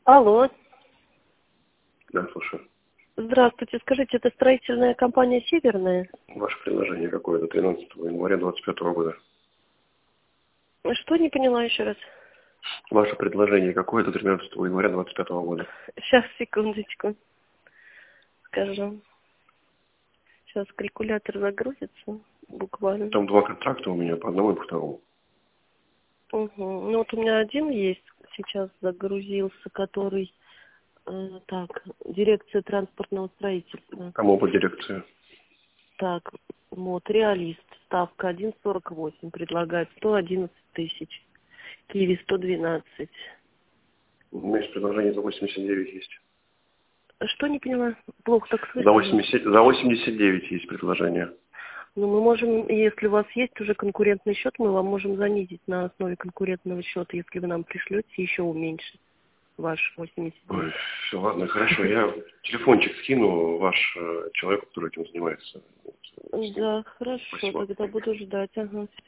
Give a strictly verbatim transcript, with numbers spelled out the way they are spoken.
Алло. Да, слушаю. Здравствуйте. Скажите, это строительная компания «Северная»? Ваше предложение какое-то тринадцатого января двадцать пятого года. Что, не поняла еще раз? Ваше предложение какое-то тринадцатого января двадцать пятого года. Сейчас, секундочку. Скажу. Сейчас калькулятор загрузится. Буквально. Там два контракта у меня, по одному и по второму. Угу. Ну вот у меня один есть. Сейчас загрузился, который... э, так, дирекция транспортного строительства. Кому по дирекции? Так, вот, реалист. Ставка один сорок восемь. Предлагает сто одиннадцать тысяч. Киви сто двенадцать. У меня есть предложение за восемьдесят девять есть. Что, не поняла? Плохо так За слышно. восемьдесят, за восемьдесят девять есть предложение. Ну, мы можем, если у вас есть уже конкурентный счет, мы вам можем занизить на основе конкурентного счета, если вы нам пришлете, еще уменьшить ваш восемьдесят Ой, девять. все, ладно, хорошо. Я телефончик скину ваш э, человек, который этим занимается. Да, хорошо, Спасибо. тогда буду ждать. Ага.